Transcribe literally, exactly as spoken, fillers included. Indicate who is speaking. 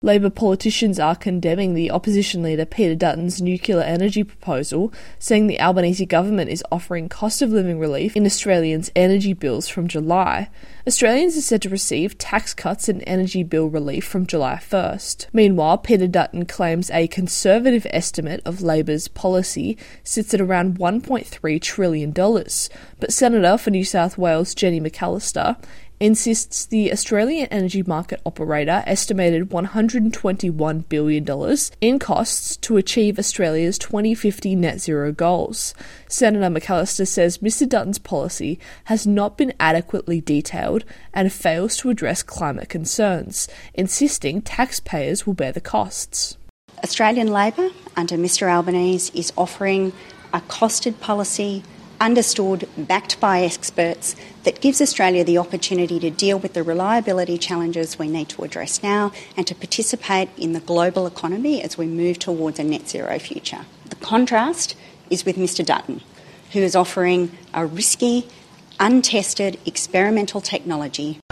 Speaker 1: Labor politicians are condemning the opposition leader Peter Dutton's nuclear energy proposal, saying the Albanese government is offering cost of living relief in Australians' energy bills from July. Australians are said to receive tax cuts and energy bill relief from July first. Meanwhile, Peter Dutton claims a conservative estimate of Labor's policy sits at around one point three trillion dollars, but Senator for New South Wales Jenny McAllister insists the Australian energy market operator estimated one hundred twenty-one billion dollars in costs to achieve Australia's twenty fifty net zero goals. Senator McAllister says Mister Dutton's policy has not been adequately detailed and fails to address climate concerns, insisting taxpayers will bear the costs.
Speaker 2: Australian Labor, under Mister Albanese, is offering a costed policy, understood, backed by experts, that gives Australia the opportunity to deal with the reliability challenges we need to address now and to participate in the global economy as we move towards a net zero future. The contrast is with Mister Dutton, who is offering a risky, untested experimental technology